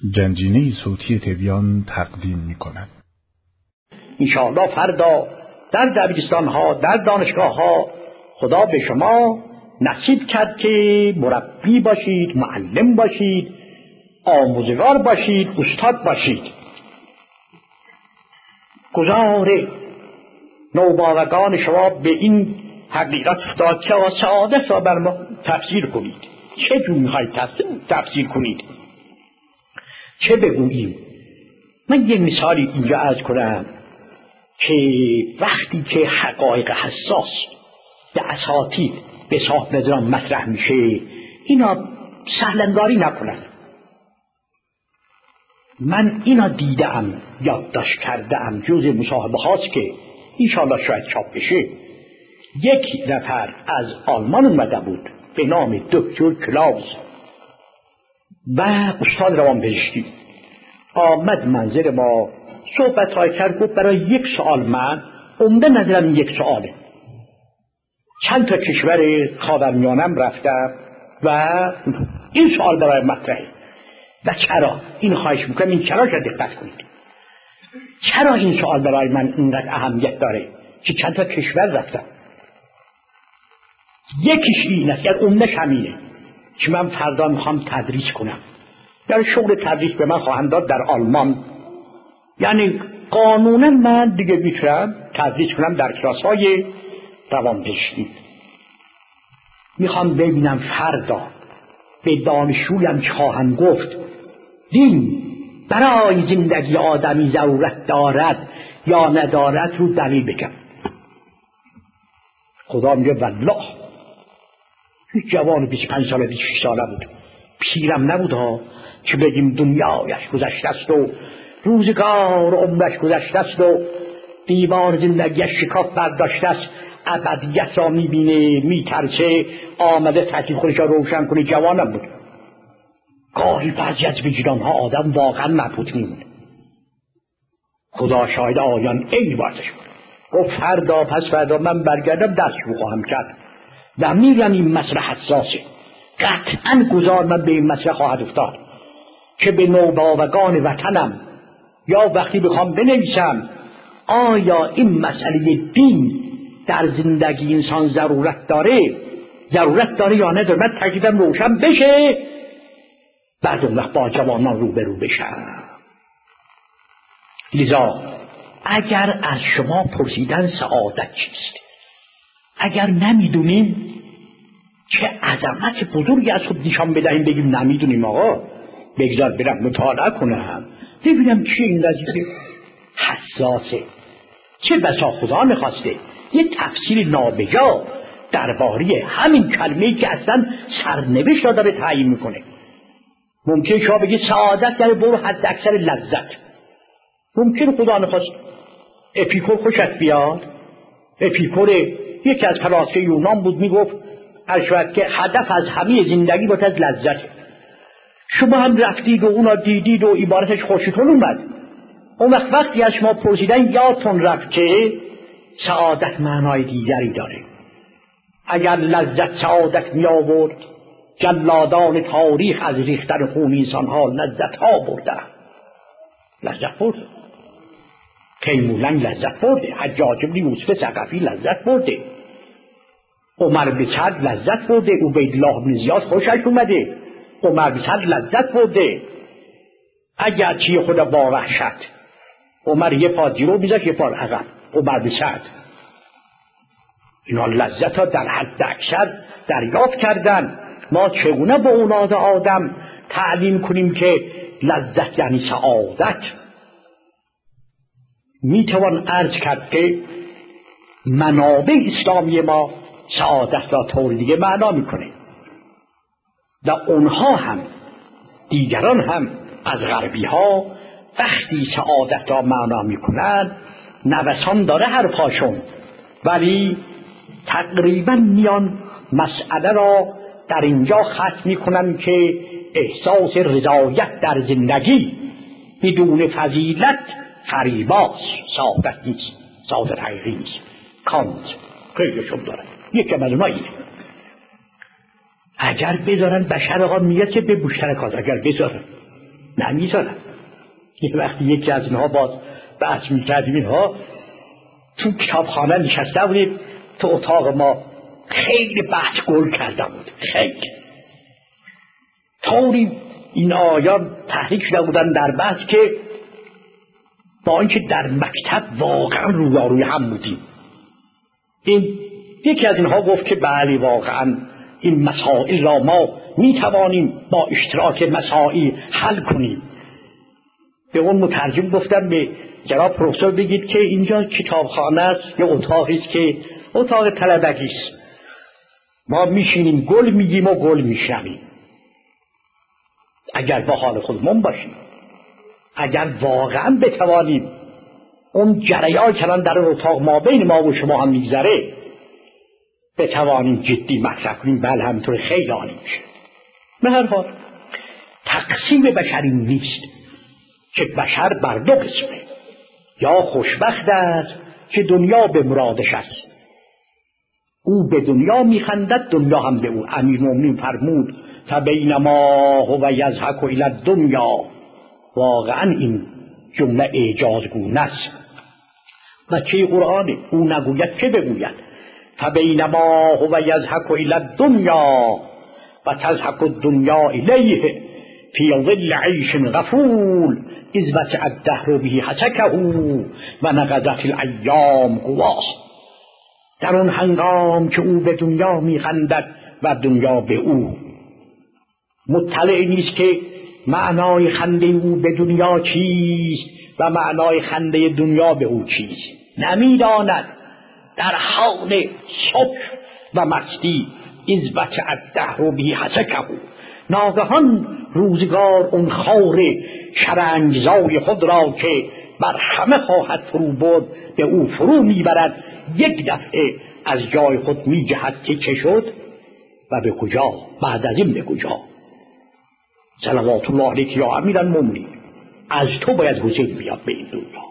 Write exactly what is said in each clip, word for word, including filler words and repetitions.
گنجینه صوتی تبیان تقدیم می کند. انشاءالله فردا در دبیرستان ها، در دانشگاه ها خدا به شما نصیب کرد که مربی باشید، معلم باشید، آموزگار باشید، استاد باشید. گذار نوباوگان شما به این حقیقت افتاد که سعادت را بر ما تفسیر کنید. چه جور میخواید تفسیر کنید؟ چه بگوییم؟ من یک مثالی اینجا عرض کنم که وقتی که حقایق حساس به اساتید به صاحب نظران مطرح میشه، اینا سهلنگاری نکنن. من اینا دیدم، یادداشت کردم، جز مصاحبه هاست که انشاءالله شاید چاپ بشه. یک نفر از آلمان اومده بود به نام دکتر کلاوز و استاد روانپزشکی، آمد منزل ما صحبت های کرد. گفت برای یک سوال من عمده نظرم یک سواله، چند تا کشور خاورمیانم رفتم و این سوال برای مطرحه و چرا؟ این خواهش میکنم این چرا شد دقت کنید. چرا این سوال برای من اینقدر اهمیت داره که چند تا کشور رفتم؟ یکیش این است، یعنی عمدش همینه که من فردا میخوام تدریس کنم، یعنی شغل تدریس به من خواهند داد در آلمان. یعنی قانونا من دیگه میتونم تدریس کنم در کلاس های روانپزشکی. میخوام ببینم فردا به دانشجویم چه خواهم گفت. دین برای زندگی آدمی ضرورت دارد یا ندارد رو دلیل بگم. خدا میگه والله هیچ جوان بیست و پنج ساله بیست و شش ساله بود، پیرم نبود ها که بگیم دنیایش گذشته است و روزگار عمرش گذشته است و دیوار زندگیش شکاف برداشته است، ابدیت را میبینه میترسه، آمده تکلیف خودش را روشن کنه. جوانم بود. گاهی بعضی از وجدان ها آدم واقعا مبهوت میمونه. خدا شاهد آیان ای بازش گفت فردا پس فردا من برگردم دست رو خواهم کرد و میرم این مسئله حساسه. قطعا گذار من به این مسئله خواهد افتاد که به نوباوگان وطنم یا وقتی بخوام بنویسم آیا این مسئله دین در زندگی انسان ضرورت داره ضرورت داره یا نداره، من تکلیفم روشن بشه، بعد اون وقت با جوانان روبرو بشم. لذا اگر از شما پرسیدن سعادت چیست، اگر نمیدونیم چه عظمت بزرگی از خود نشان بدهیم بگیم نمیدونیم آقا بگذار برم مطالعه کنم ببینم چی این قضیه حساسه. چه بسا خدا میخواسته یه تفسیر نابجا درباره همین کلمه‌ای که اصلا سرنوشت را داره تعیین میکنه. ممکن شما بگید سعادت در برو حد اکثر لذت. ممکن خدا نخواست اپیکور خوشت بیاد. اپیکور یکی از فلاسفه یونان بود، میگفت ارشد که هدف از همه زندگی باید از لذت. شما هم رفتید و اونا دیدید و عبارتش خوشتون اومد. اون وقت وقتی از شما پرسیدن یادتون رفت که سعادت معنای دیگری داره. اگر لذت سعادت می آورد جلادان تاریخ از ریختن خون انسان ها لذت ها برده. لذت برده تیمولنگ لذت برده، حجاج بن یوسف ثقفی لذت برده، عمر بن سعد لذت برده، عبیدالله بن زیاد خوشش اومده، عمر بن سعد لذت برده. اگر چی خود با وحشت عمر یه پا جلو میذاشت یه پا عقب، عمر بن سعد اینا لذت ها در حد اکثر دریافت کردن. ما چگونه به اولاد آدم تعلیم کنیم که لذت یعنی سعادت؟ میتوان عرض کرد که منابع اسلامی ما سعادت را طور دیگه معنا میکنه و اونها هم دیگران هم از غربی ها وقتی سعادت را معنا میکنن نوسان داره حرفاشون، ولی تقریبا میان مسئله را در اینجا ختم میکنن که احساس رضایت در زندگی بدون فضیلت فریباست، سعادت نیست، سعادت حقیقی نیست. کانت خیلیشون دارن، یک از اونها اینه. اگر بذارن بشر آقا میگه چه به مشترکات، اگر بذارن نمیذارن. یه وقتی یکی از اینها باز بحث میکردیم، اینها تو کتابخانه نشسته بودیم، تو اتاق ما خیلی بحث گل کرده بود، خیلی طوری این آیان تحریک شده بودن در بحث که با اینکه در مکتب واقعا رویاروی هم بودیم. این یکی از اینها گفت که بله واقعا این مسائل را ما میتوانیم با اشتراک مسائل حل کنیم. به اون مترجم گفتم به جناب پروفسور بگید که اینجا کتابخانه است یا اتاقی است که اتاق طلبگی است، ما میشینیم گل میگیم و گل میشنویم. اگر با حال خودمون باشیم، اگر واقعا بتوانیم اون جریان که در اتاق ما بین ما و شما هم میگذره بتوانیم جدی مطرح کنیم، بله همینطور خیلی عالی میشه. به هر حال تقسیم بشر این نیست که بشر بر دو قسمه، یا خوشبخت است که دنیا به مرادش است، او به دنیا میخندد دنیا هم به او. امیرالمومنین فرمود فبینما هو یضحک الی الدنیا، واقعا این جمله اعجازگونه است. بچه قرآن او نگوید که بگوید فبینما هو یضحک الی الدنیا و تضحک الدنیا الیه فی ظل عیش غفول اذ وسع الدهر به حسکه و نقضت الایام قواه. در اون هنگام که او به دنیا میخندد و دنیا به او، مطلع نیست که معنای خنده او به دنیا چیست و معنای خنده دنیا به او چیست. نمیداند. در حال صبح و مستی اذ وسع الدهر به حسکه، ناگهان روزگار اون خور شرنگزای خود را که بر همه خواهد فرو برد به او فرو میبرد، یک دفعه از جای خود میجهد که چه شد و به کجا، بعد از این به کجا. صلوات الله علیک یا امیرالمومنین، از تو باید حسین بیاد به این دنیا،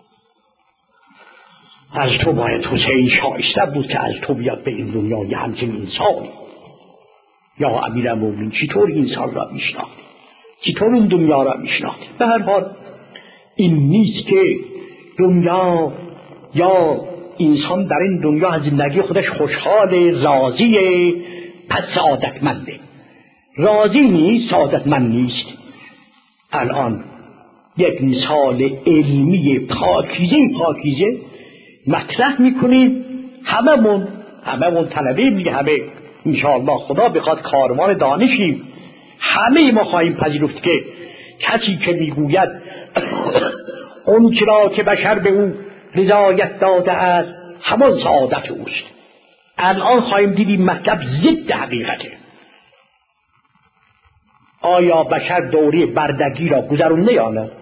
از تو باید حسین شایسته بود که از تو بیاد به این دنیا. یه همچین انسانی یا امیرالمومنین چطور انسان را میشناختی، چطور این دنیا را میشناختی؟ به هر حال این نیست که دنیا یا انسان در این دنیا از زندگی خودش خوشحال راضیه پس سعادتمنده. راضی نیست، سعادتمند نیست. الان یک مثال علمی پاکیزه پاکیزه مطرح میکنیم، همه من همه من طلبه میگه، همه انشاءالله خدا بخواد کاروان دانشیم، همه ما خواهیم پذیرفت که کسی که میگوید اون چرا که بشر به او رضایت داده است همان سعادت اوست. الان خواهیم دیدیم مطلب ضد حقیقته. آیا بشر دوره بردگی را گذرونده یا نه؟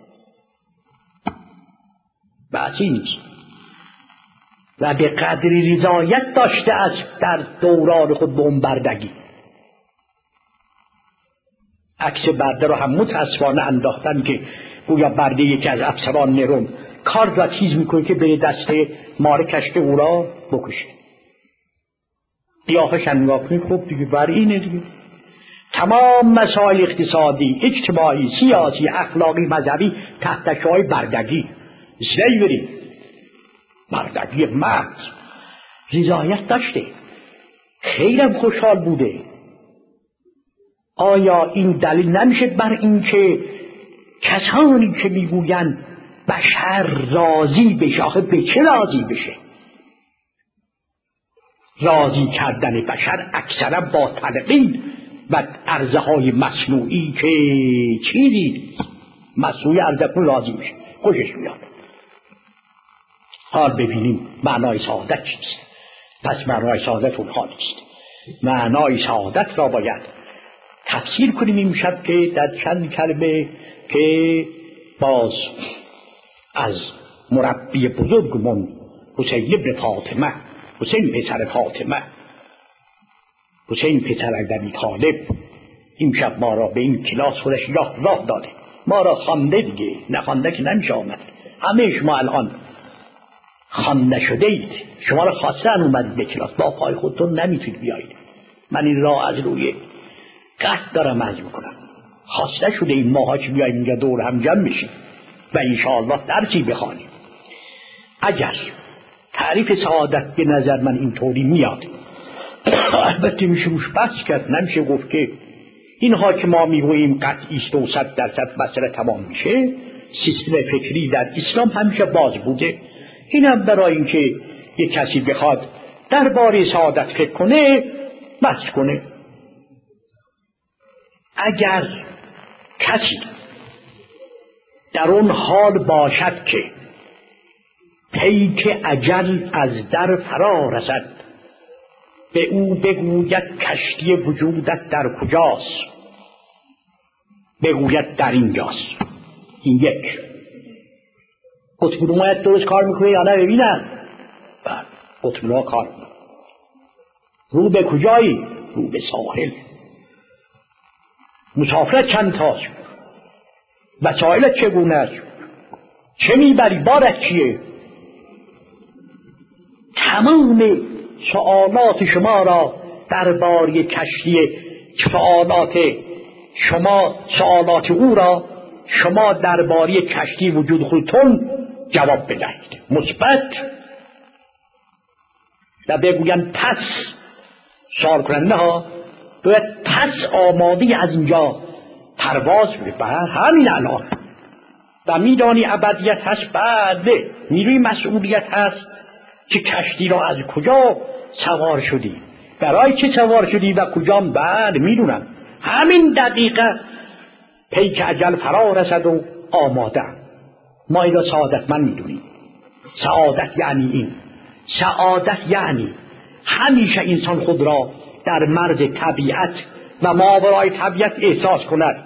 بحثی نیست. و به قدری رضایت داشته است در دوران خود به اون بردگی. عکس برده رو هم متاسفانه انداختن که گویا برده یکی از افسران نرون کار را چیز میکنه که به دست مار کشته او را بکشه. قیافش هم نگاه کنید، خب دیگه بر اینه دیگه. تمام مسائل اقتصادی، اجتماعی، سیاسی، اخلاقی، مذهبی تحت شعار بردگی. اسلیوری، بردگی مرد. رضایت داشته، خیلی خوشحال بوده. آیا این دلیل نمیشه بر این که کسانی که میگویند بشر راضی بشه، آخه به چه راضی بشه؟ راضی کردن بشر اکثرا با تلقین و عرضه های مصنوعی که چیزی مصنوعی عرضه کن راضی میشه، خوشش میاد. حال ببینیم معنای سعادت چیست. پس معنای سعادت اونها نیست. معنای سعادت را باید تفسیر کنیم امشب که در چند کلمه که باز از مربی بزرگمون حسین ابن فاطمه، حسین پسر فاطمه، حسین پسر ابی طالب، امشب ما را به این کلاس خودش راه راه داده. ما را خوانده دیگه، نخوانده که نمیشه آمد. همه شما الان خوانده شده اید، شما را خواستن اومدید به کلاس، با پای خودتون نمیتونید بیایید. من این را از روی قطع دارم عرض میکنم. خواسته شده این ماها که بیاییم اینجا دور هم جمع بشیم و انشاءالله درسی بخوانیم. اگر تعریف سعادت به نظر من اینطوری میاد، البته میشه روش بحث کرد، نمیشه گفت که اینها که ما میگوییم قطعی است و صد درصد مسئله تمام میشه. سیستم فکری در اسلام همیشه باز بوده. اینم برای اینکه یک کسی بخواد درباره سعادت فکر کنه بحث کنه. اگر کسی در اون حال باشد که پیک اجل از در فرا رسد، به او بگوید کشتی وجودت در کجاست، بگوید در اینجاست. این یک قطب نمایت درست کار میکنه یا نه ببینم. بله قطب نما کار میکنه. رو به کجایی؟ رو به ساحل. مسافرت چند تاست؟ وسایلت چگونه است؟ چه میبری؟ بارت چیه؟ تمام سوالات شما را درباره کشتی، سوالات شما سوالات او را شما درباره کشتی وجود خودتون جواب بدهید مثبت. و بگوین پس سوال کننده ها باید پس آماده از اینجا پرواز بده. همین الان و میدانی ابدیت هست، بعد نیروی مسئولیت هست که کشتی را از کجا سوار شدی، برای چه سوار شدی و کجام. بعد میدونم همین دقیقه پیک اجل فرا رسد و آماده. ما این را سعادت من میدونیم. سعادت یعنی این. سعادت یعنی همیشه انسان خود را در مرز طبیعت و ماورای طبیعت احساس کند.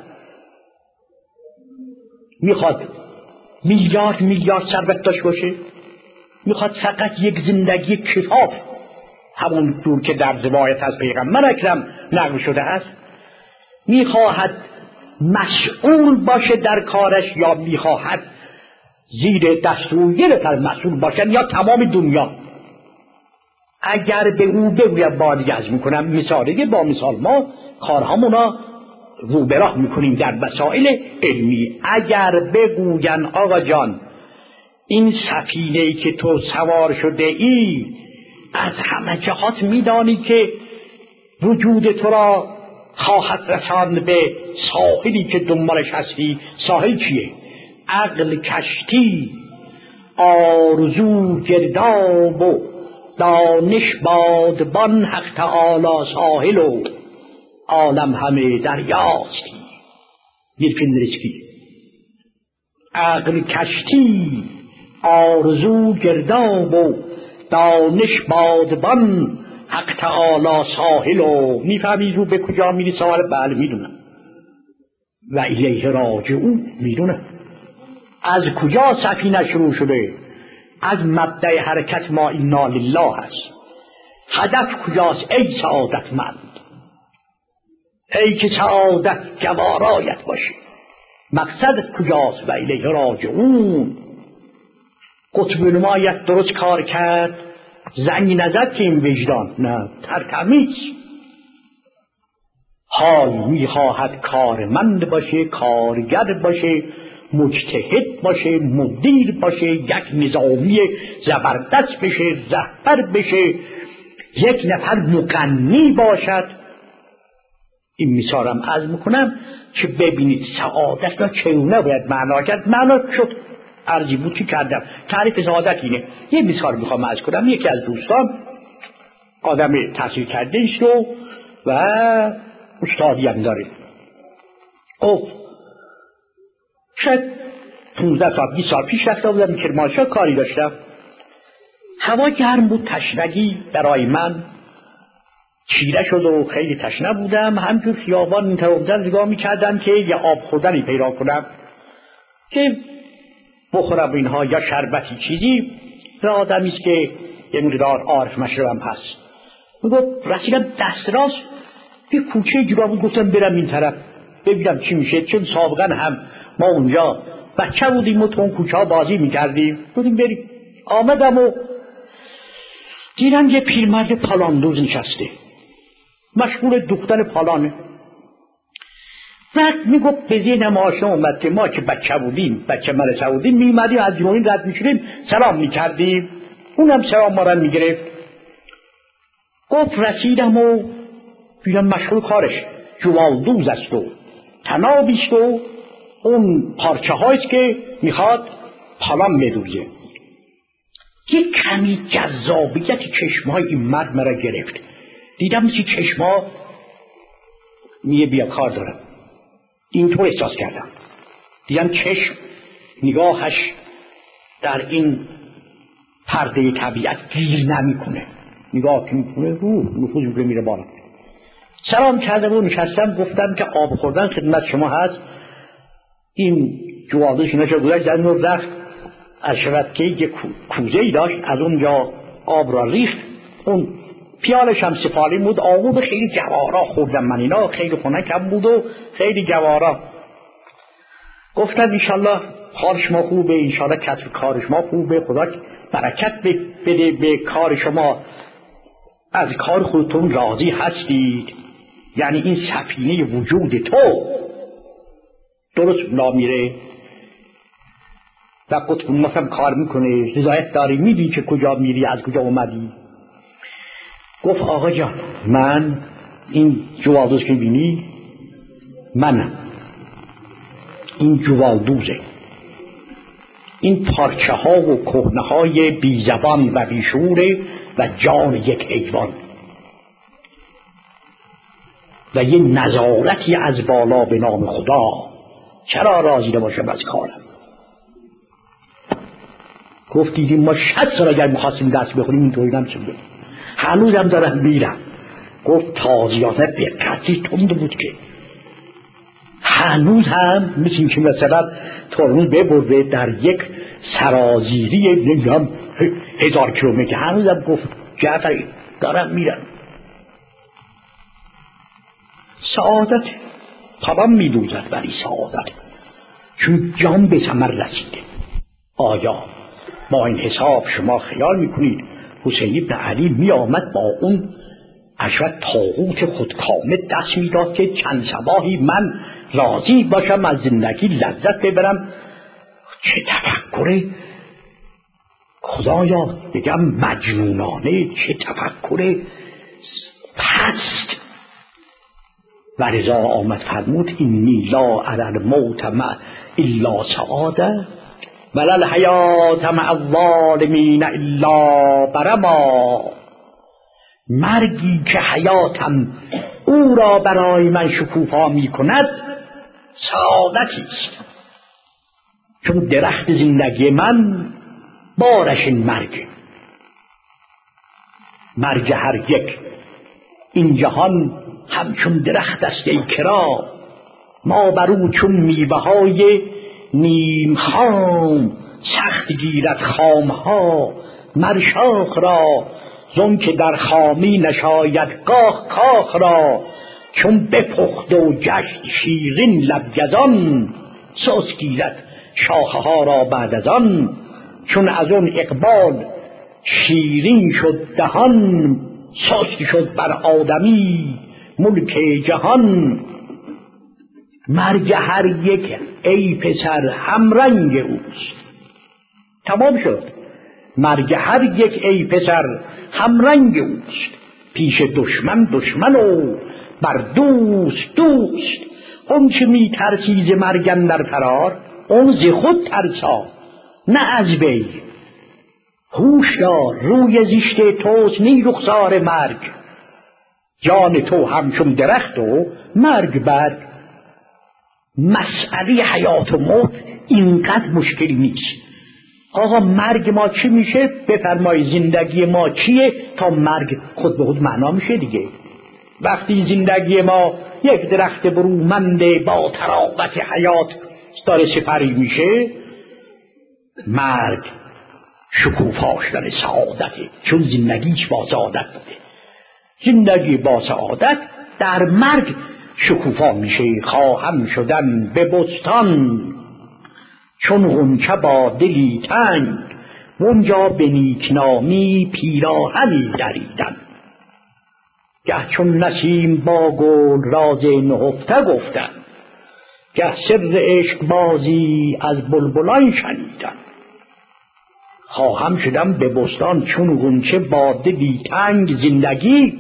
میخواد میلیارد میلیارد ثروت داشته باشه، میخواد فقط یک زندگی کفاف، همون جور که در روایت از پیغمبر اکرم نقل شده است، میخواهد مسئول باشه در کارش یا میخواهد زیر دستور یه نفر مسئول باشن یا تمام دنیا. اگر به او بگوید بازگشت میکنم، مثاله با مثال ما کارهامونا رو به راه میکنیم در مسائل علمی. اگر بگوین آقا جان این سفینه‌ای که تو سوار شده ای از همه جهات میدانی که وجود تو را خواهد رساند به ساحلی که دنبالش هستی. ساحل چیه؟ عقل کشتی، آرزو گرداب و دانش بادبان، حق تعالی ساحل و عالم همه دریاستی. یک فیلم عقل کشتی، آرزو گرداب و دانش بادبان، حق تعالی ساحل و. میفهمی رو به کجا میری سوال؟ بله میدونم. و الیه راجعون میدونم. از کجا سفینه شروع شده؟ از مبدأ حرکت ما انا لله هست. هدف کجاست؟ ای سعادتمند، ای که سعادت گوارایت باشه. مقصدت کجاست؟ و الیه راجعون. قطب نمایت درست کار کرد، زنگ نزد که این وجدان نه ترتمیز. حال میخواهد کارمند باشه، کارگر باشه، مجتهد باشه، مدیر باشه، یک نظامی زبردست بشه، رهبر بشه، یک نفر مغنی باشد. این مثالم عرض میکنم که ببینید سعادت را چگونه باید معنا کرد. معنا شد عرضی بود که کردم. تعریف سعادت اینه. یه مثال میخوام عرض کنم. یکی از دوستان آدم تحصیل کرده است و و استادی هم داره. خب شاید پونزده سال بیست سال پیش رفته بودم کرمانشاه کاری داشتم. هوا گرم بود، تشنگی برای من چیره شد و خیلی تشنه بودم. همجور خیابان این طرف نگاه میکردم که یه آب خوردنی پیدا کنم که بخورم اینها، یا شربتی چیزی. و آدمی است که یه مقدار عارف مشربم هست. میگفت رسیدم دست راست یه کوچه جلو بود، گفتم برم این طرف ببینم چی میشه، چون سابقا هم ما اونجا بچه بودیم و تو اون کوچه ها بازی میکردیم. بودیم بریم. آمدم و دیدم یه پیرمرد پالاندوز نشسته، مشغول دوختن پالانه. وقت میگفت به ذهن ما آشنا اومد که ما که بچه بودیم، بچه مدرسه بودیم، میمدیم از جنونی رد میشدیم سلام میکردیم، اونم سلام ما را میگرفت. گفت رسیدم و دیدم مشغول کارش جوالدوز است و تنابیست و اون پارچه هایست که میخواد پالان بدوزه. یک کمی جذابیت چشمهای این مرد مرا گرفت. دیدم مثل چشمها میگه بیا کار دارم، اینطور احساس کردم. دیدم چشم نگاهش در این پرده طبیعت گیر نمی کنه، نگاه که میکنه رو نفوذ میکنه میره بالا. سلام کردم و نشستم، گفتم که آب خوردن خدمت شما هست. این جوالدوش اینا چه گذاشت در نور رفت از شود که یک کوزه ای داشت، از اونجا آب را ریخت. اون پیالش هم سفالی بود، آمود خیلی جوارا خوردم من، اینا خیلی خنکم بود و خیلی جوارا. گفتم انشالله کار شما خوبه، انشالله کسب کار شما خوبه، خدا برکت بده به کار شما، از کار خودتون راضی هستید، یعنی این سفینه وجود تو درست نامیره و قطب مصم کار میکنه، رضایت داری، میدی که کجا میری، از کجا اومدی. گفت آقا جان من این جوالدوز که بینی منم، این جوالدوزه، این پارچه ها و کهنه های بی زبان و بی شعوره و جان یک حیوان و یه نظارتی از بالا به نام خدا. چرا راضی نباشم از کارم؟ گفت دیدیم ما شد سال اگر میخواستیم دست بخونیم اینطوری نمیشد، هنوز هم دارم میرم. گفت تازیانه به قطعی تند بود که هنوز هم مثل این که مثلا ترمز ببرده در یک سرازیری نمیدونم هزار کیلومتر، هنوز هم گفت جعفری دارم میرم. سعادت طبعا میدوزد ولی سعادت چون جان به ثمر رسیده. آیا با این حساب شما خیال میکنید حسین ابن علی می آمد با اون اشرت طاغوت خودکامه دست میداد که چند صباحی من راضی باشم از زندگی لذت ببرم؟ چه تفکر خدایا بگم مجنونانه، چه تفکر پست. و رضا آمد فرمود اینی لا اری الموت مع الا سعاده ولا الحیات مع الظالمین الا برما. مرگی که حیاتم او را برای من شکوفا می کند سعادتی است، چون درخت زندگی من بارش این مرگ، مرگ هر یک. این جهان همچون درخت است ای کرام، ما برو چون میوه های نیم خام، سخت گیرد خام ها مرشاخ را، زن که در خامی نشاید گاه کاخ را. چون بپخت و گشت شیرین لبگزان، سوس گیرد شاخه ها را بعد از آن. چون از اون اقبال شیرین شد دهان، سوس شد بر آدمی ملک جهان. مرگ هر یک ای پسر همرنگ اوست. تمام شد. مرگ هر یک ای پسر همرنگ اوست. پیش دشمن دشمن و بر دوست دوست. اون چه می ترسی ز مرگ اندر فرار، اون ز خود ترسا نه از وی. هوشیار روی زشت توست نی رخسار مرگ، جان تو همچون درخت و مرگ برگ. مسئله حیات و موت اینقدر مشکلی نیست. آقا مرگ ما چی میشه؟ بفرمای زندگی ما چیه تا مرگ خود به خود معنا میشه دیگه. وقتی زندگی ما یک درخت برومنده با تراوت حیات داره سپری میشه، مرگ شکوفاش داره سعادته، چون زندگیش با سعادت بوده. زندگی با سعادت در مرگ شکوفا میشه. خواهم شدن به بستان چون غنچه با دلی تنگ، اونجا به نیکنامی پیراهنی دریدن. گه چون نسیم با گل راز نهفته گفتن، گه سر عشق بازی از بلبلان شنیدم. خواهم شدم به بستان چون غنچه باده بی تنگ زندگی،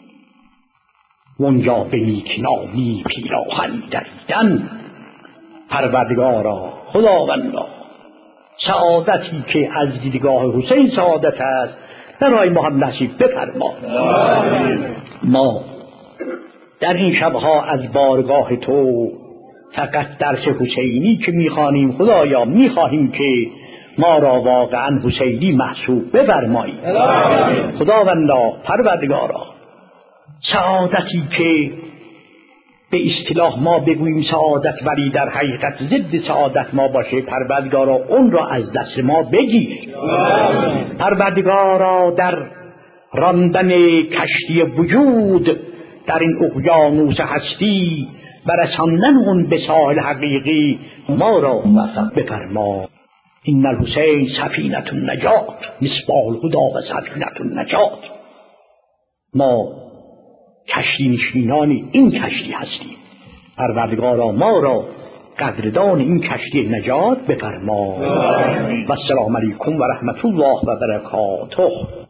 اونجا به نیکنامی پیراهن دریدن. پروردگارا خداوندا، سعادتی که از دیدگاه حسین سعادت است برای ما هم نصیب بفرما. ما در این شبها از بارگاه تو فقط درس حسینی که میخوانیم خدایا میخواهیم که ما را واقعا حسینی محسوب بفرمایی. خداوندا پروردگارا، سعادتی که به اصطلاح ما بگوییم سعادت ولی در حقیقت ضد سعادت ما باشه، پروردگارا اون را از دست ما بگیر. پروردگارا در راندن کشتی وجود در این اقیانوس هستی و رساندن اون به ساحل حقیقی ما را موفق بفرما. این الحسین سفینة النجات، مصباح الهدی و سفینة النجات. ما کشتی نشینان این کشتی هستیم. پروردگارا ما را قدردان این کشتی نجات بفرما. و السلام علیکم و رحمت الله و برکاته.